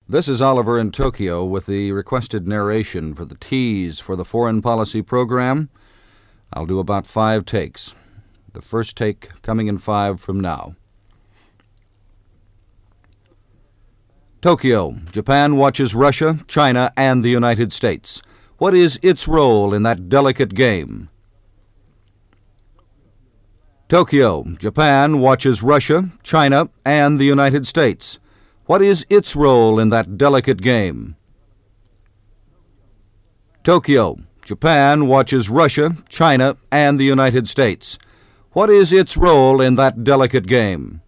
This is Oliver in Tokyo with the requested narration for the tease for the foreign policy program. I'll do about 5 takes. The first take coming in 5 from now. Tokyo, Japan watches Russia, China, and the United States. What is its role in that delicate game? Tokyo, Japan watches Russia, China, and the United States. What is its role in that delicate game? Tokyo, Japan watches Russia, China, and the United States. What is its role in that delicate game?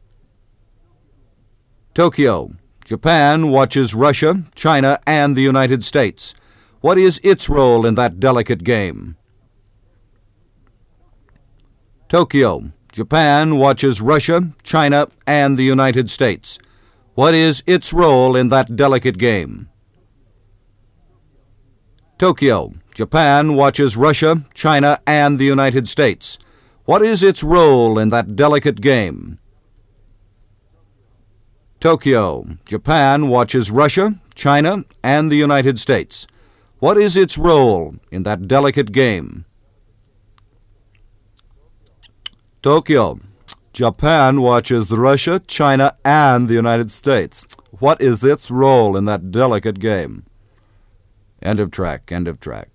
Tokyo, Japan watches Russia, China, and the United States. What is its role in that delicate game? Tokyo, Japan watches Russia, China, and the United States. What is its role in that delicate game? Tokyo, Japan watches Russia, China, and the United States. What is its role in that delicate game? Tokyo, Japan watches Russia, China, and the United States. What is its role in that delicate game? Tokyo, Japan watches Russia, China, and the United States. What is its role in that delicate game? End of track, end of track.